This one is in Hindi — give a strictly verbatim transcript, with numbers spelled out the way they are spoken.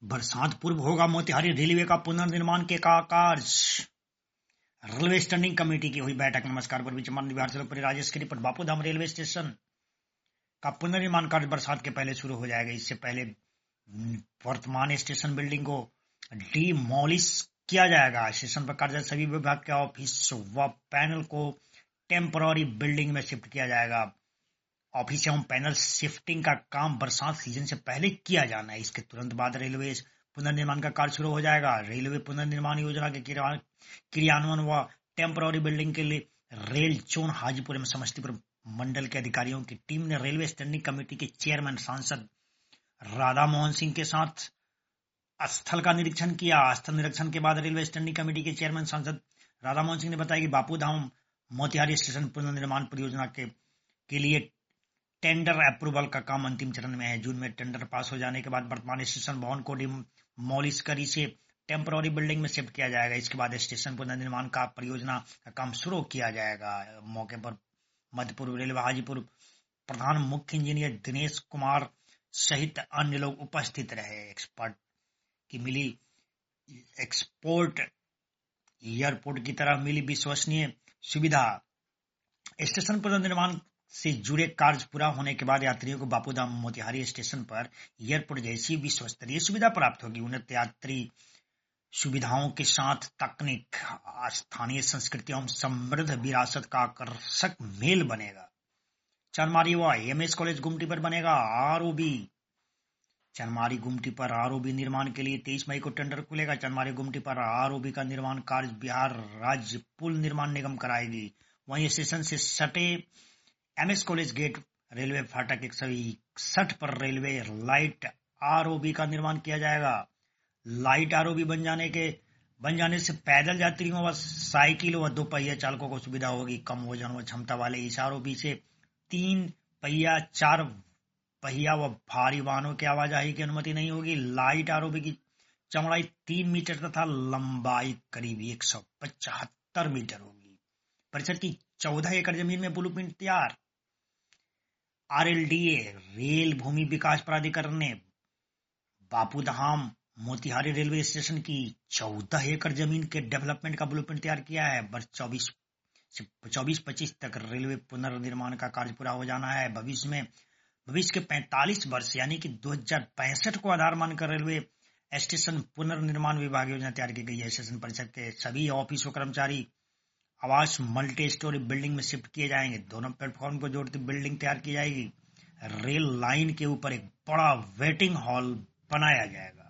बरसात पूर्व होगा मोतिहारी रेलवे का पुनर्निर्माण के का कार्य। रेलवे स्टैंडिंग कमेटी की हुई बैठक। नमस्कार, पूर्वी चंपारण बिहार से राजेश की रिपोर्ट। बापूधाम रेलवे स्टेशन का पुनर्निर्माण कार्य बरसात के पहले शुरू हो जाएगा। इससे पहले वर्तमान स्टेशन बिल्डिंग को डिमोलिश किया जाएगा। स्टेशन पर कार्यरत सभी विभाग के ऑफिस व पैनल को टेम्पररी बिल्डिंग में शिफ्ट किया जाएगा। ऑफिस एवं पैनल शिफ्टिंग का काम बरसात सीजन से पहले किया जाना है। इसके तुरंत बाद रेलवे पुनर्निर्माण का कार्य शुरू हो जाएगा। रेलवे पुनर्निर्माण योजना के क्रियान्वयन व टेम्पररी बिल्डिंग के लिए रेल जोन हाजीपुर एवं समस्तीपुर मंडल के अधिकारियों की टीम ने रेलवे स्टैंडिंग कमेटी के चेयरमैन सांसद राधा मोहन सिंह के साथ स्थल का निरीक्षण किया। स्थल निरीक्षण के बाद रेलवे स्टैंडिंग कमेटी के चेयरमैन सांसद राधा मोहन सिंह ने बताया कि बापूधाम मोतिहारी स्टेशन पुनर्निर्माण परियोजना के, के लिए टेंडर अप्रूवल का काम अंतिम चरण में है। जून में टेंडर पास हो जाने के बाद वर्तमान स्टेशन भवन को डिमोलिश कर इसे टेम्पररी बिल्डिंग में शिफ्ट किया जाएगा। इसके बाद स्टेशन पुनर्निर्माण का परियोजना का काम शुरू किया जाएगा। मौके पर मध्य पूर्व रेलवे हाजीपुर प्रधान मुख्य इंजीनियर दिनेश कुमार सहित अन्य लोग उपस्थित रहे। एक्सपर्ट की मिली एक्सपोर्ट एयरपोर्ट की तरह मिली विश्वसनीय सुविधा। स्टेशन पुनर्निर्माण से जुड़े कार्य पूरा होने के बाद यात्रियों को बापूधाम मोतिहारी स्टेशन पर एयरपोर्ट जैसी विश्वस्तरीय सुविधा प्राप्त होगी। उन्नत यात्री सुविधाओं के साथ तकनीक, स्थानीय संस्कृति एवं समृद्ध विरासत का आकर्षक मेल बनेगा। चनमारी व एमएस कॉलेज गुमटी पर बनेगा आरओबी। चनमारी गुमटी पर आरओबी निर्माण के लिए तेईस मई को टेंडर खुलेगा। चनमारी गुमटी पर आरओबी का निर्माण कार्य बिहार राज्य पुल निर्माण निगम कराएगी। वहीं स्टेशन से सटे एमएस कॉलेज गेट रेलवे फाटक एक सौ इकसठ पर रेलवे लाइट आरओबी का निर्माण किया जाएगा। लाइट आरओबी बन जाने के बन जाने से पैदल यात्रियों व साइकिल व दो पहिया चालकों को सुविधा होगी। कम वजन व क्षमता वाले इस आरओबी से तीन पहिया, चार पहिया व भारी वाहनों की आवाजाही की अनुमति नहीं होगी। लाइट आरओबी की चौड़ाई तीन मीटर तथा लंबाई करीब एक सौ पचहत्तर मीटर होगी। परिसर की चौदह एकड़ जमीन में ब्लूप्रिंट तैयार। आरएलडीए रेल भूमि विकास प्राधिकरण ने बापूधाम मोतिहारी रेलवे स्टेशन की चौदह एकड़ जमीन के डेवलपमेंट का ब्लूप्रिंट तैयार किया है। वर्ष चौबीस से चौबीस पच्चीस तक रेलवे पुनर्निर्माण का कार्य पूरा हो जाना है। भविष्य में भविष्य के पैंतालीस वर्ष यानी कि दो हजार पैंसठ को आधार मानकर रेलवे स्टेशन पुनर्निर्माण विभाग योजना तैयार की गई है। स्टेशन परिसर के सभी ऑफिस व कर्मचारी आवास मल्टी स्टोरी बिल्डिंग में शिफ्ट किए जाएंगे। दोनों प्लेटफॉर्म को जोड़ती बिल्डिंग तैयार की जाएगी। रेल लाइन के ऊपर एक बड़ा वेटिंग हॉल बनाया जाएगा।